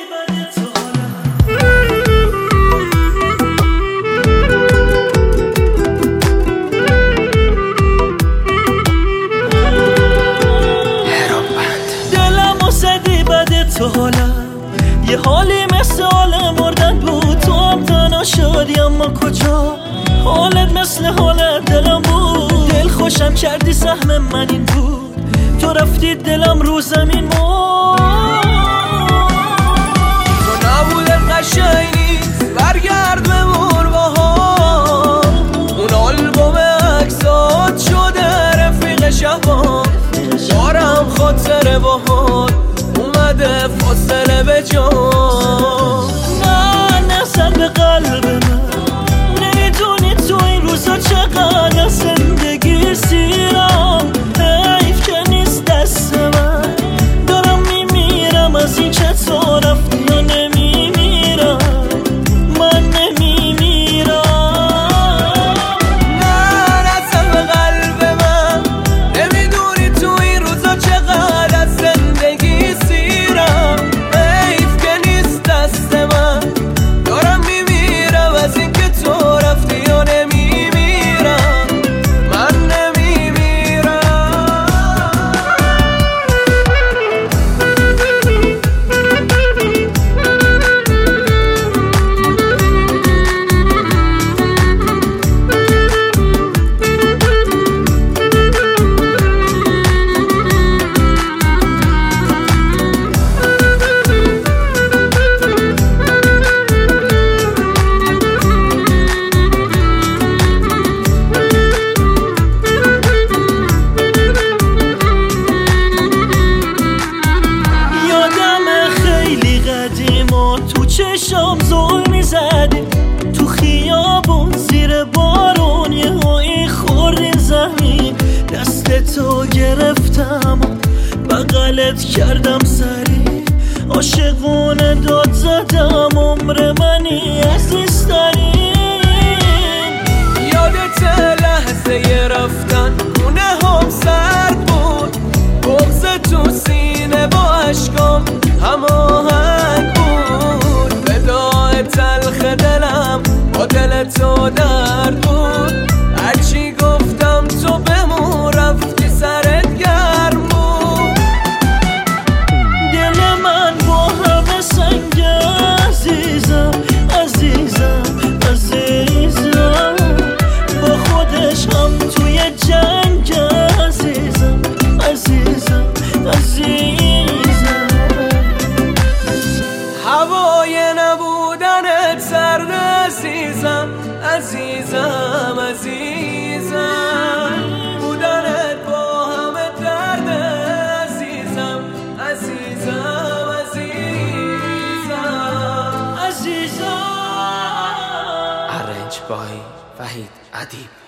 تو حالا یه حالی مثل حال مردن بود، تو هم تنها شدی اما کجا؟ حالت مثل حالت دلم بود، دل خوشم کردی سهم من این بود، تو رفتی دلم رو زمین مرد. تو نبودت قشنگ نیست برگرد بمون باها، اون آلبوم عکسات شده رفیق شبان، دارم خاطره باها اومده فاصله به جان. نه نزن به قلب من، نمیدونی تو این روزا چقدر زندگی سیرم، حیف که نیست دست من، دارم میمیرم از این که تو رفتی و نمیمیرم، من نمیمیرم. نه نزن به قلب من، نمیدونی تو این روزا چقدر زندگی سیرم، حیف که نیست دست من، دارم میمیرم از این که تو رفتی و نمیمیرم، من نمیمیرم. تو چشم زل میزدی تو خیابون زیر بارون، یه هایی خوردی زمین، دست تو گرفتم بغلت کردم سری، عاشقونه داد زدم عمر منی عزیزترین. یادت لحظه رفتن خونه هم سرد بود، بغض تو سینه با عشقام هماهنگ بود، وداع تلخ دلم با دل تو درد بود، هرچی گفتم تو بمون رفتی سرت گرم بود. دل من با همه سنگ عزیزم عزیزم عزیزم، با خودش هم توی جنگ عزیزم عزیزم عزیزم. هوای نبودنت سرد عزیزم عزیزم عزیزم، بودنت با همه درد عزیزم عزیزم عزیزم عزیزم. Arranged by Vahid Adib.